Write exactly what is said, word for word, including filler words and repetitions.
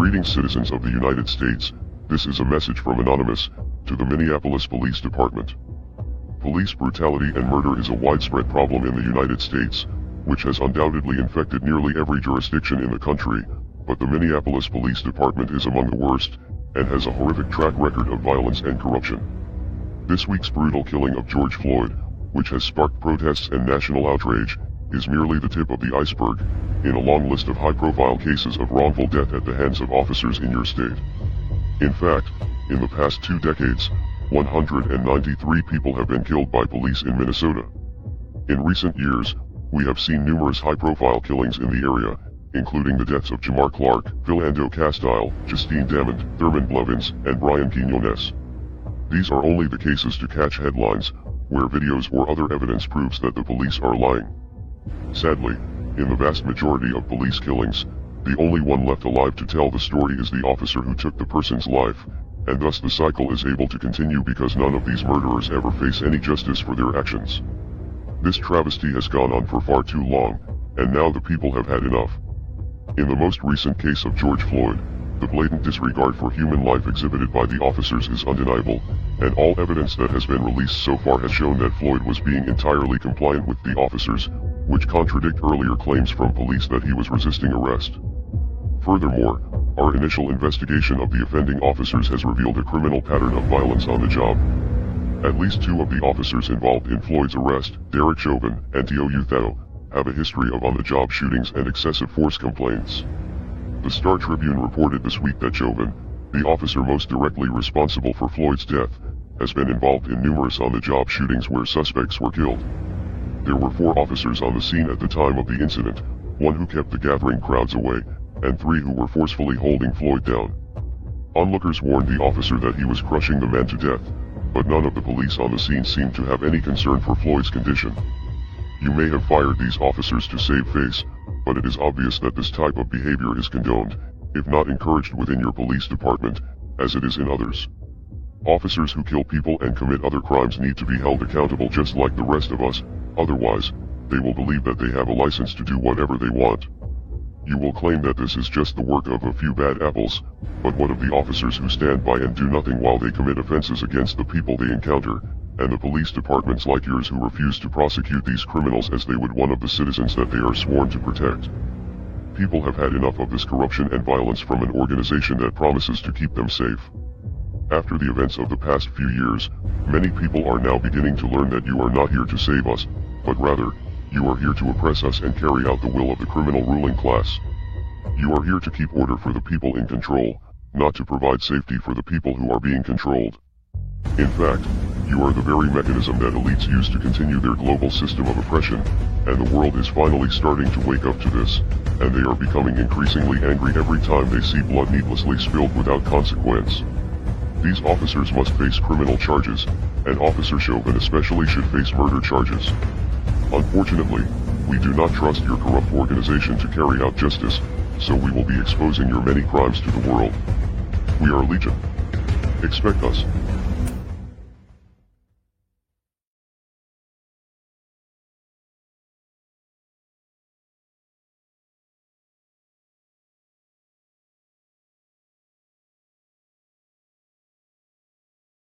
Greetings, citizens of the United States. This is a message from Anonymous to the Minneapolis Police Department. Police brutality and murder is a widespread problem in the United States, which has undoubtedly infected nearly every jurisdiction in the country, but the Minneapolis Police Department is among the worst, and has a horrific track record of violence and corruption. This week's brutal killing of George Floyd, which has sparked protests and national outrage, is merely the tip of the iceberg in a long list of high-profile cases of wrongful death at the hands of officers in your state. In fact, in the past two decades, one hundred ninety-three people have been killed by police in Minnesota. In recent years, we have seen numerous high-profile killings in the area, including the deaths of Jamar Clark, Philando Castile, Justine Damond, Thurman Blevins, and Brian Quinones. These are only the cases to catch headlines, where videos or other evidence proves that the police are lying. Sadly, in the vast majority of police killings, the only one left alive to tell the story is the officer who took the person's life, and thus the cycle is able to continue because none of these murderers ever face any justice for their actions. This travesty has gone on for far too long, and now the people have had enough. In the most recent case of George Floyd, the blatant disregard for human life exhibited by the officers is undeniable, and all evidence that has been released so far has shown that Floyd was being entirely compliant with the officers, which contradict earlier claims from police that he was resisting arrest. Furthermore, our initial investigation of the offending officers has revealed a criminal pattern of violence on the job. At least two of the officers involved in Floyd's arrest, Derek Chauvin and Teo Uthao, have a history of on-the-job shootings and excessive force complaints. The Star Tribune reported this week that Chauvin, the officer most directly responsible for Floyd's death, has been involved in numerous on-the-job shootings where suspects were killed. There were four officers on the scene at the time of the incident, one who kept the gathering crowds away, and three who were forcefully holding Floyd down. Onlookers warned the officer that he was crushing the man to death, but none of the police on the scene seemed to have any concern for Floyd's condition. You may have fired these officers to save face, but it is obvious that this type of behavior is condoned, if not encouraged within your police department, as it is in others. Officers who kill people and commit other crimes need to be held accountable just like the rest of us, otherwise, they will believe that they have a license to do whatever they want. You will claim that this is just the work of a few bad apples, but what of the officers who stand by and do nothing while they commit offenses against the people they encounter, and the police departments like yours who refuse to prosecute these criminals as they would one of the citizens that they are sworn to protect? People have had enough of this corruption and violence from an organization that promises to keep them safe. After the events of the past few years, many people are now beginning to learn that you are not here to save us, but rather, you are here to oppress us and carry out the will of the criminal ruling class. You are here to keep order for the people in control, not to provide safety for the people who are being controlled. In fact, you are the very mechanism that elites use to continue their global system of oppression, and the world is finally starting to wake up to this, and they are becoming increasingly angry every time they see blood needlessly spilled without consequence. These officers must face criminal charges, and Officer Chauvin especially should face murder charges. Unfortunately, we do not trust your corrupt organization to carry out justice, so we will be exposing your many crimes to the world. We are Legion. Expect us.